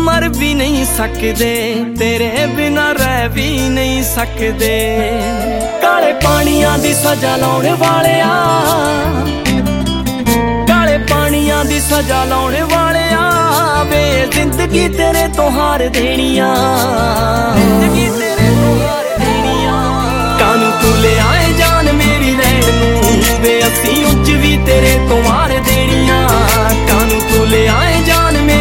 मर भी नहीं सकदे, तेरे बिना रह भी नहीं सकदे। काले पानियां दी सजा लाउण वालिया, काले पानियां दी सजा लाउण वालिया वे जिंदगी तेरे तो हार देनिया।